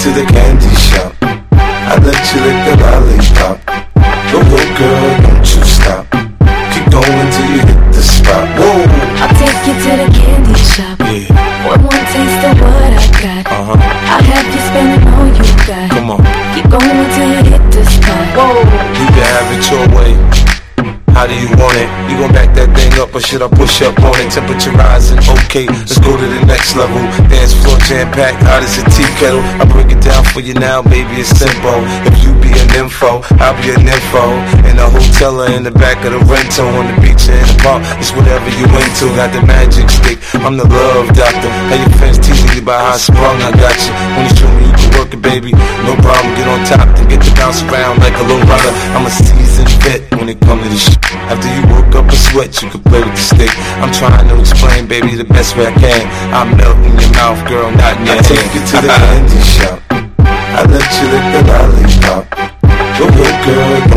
to the candy shop. I let you lick the lollipop. Go, go, girl, don't you stop. Keep going till you hit the spot. Whoa. I'll take you to the candy shop. Yeah. One taste of what I got. I'll have you spending all you got. Come on. Keep going till you hit the spot. Whoa. You can have it your way. How do you want it? You gon' back that thing up or should I push up on it? Temperature rising, okay, let's go to the next level. Dance floor jam-packed, hot as a tea kettle. I break it down for you now, baby, it's simple. If you be an info, I'll be an info. In a hotel or in the back of the rental, on the beach or in the park, it's whatever you into. Got the magic stick, I'm the love doctor. How your fans teasing you about how I sprung, I got you. When you show me you can work it, baby, no problem. Get on top, then get to bounce around like a low rider. I'm a seasoned vet when it comes to this shit. After you woke up a sweat, you can play with the stick. I'm trying to explain, baby, the best way I can. I'm melting your mouth, girl, not in your hand. I take you to the candy shop. I let you lick the lollipop. Go ahead, girl.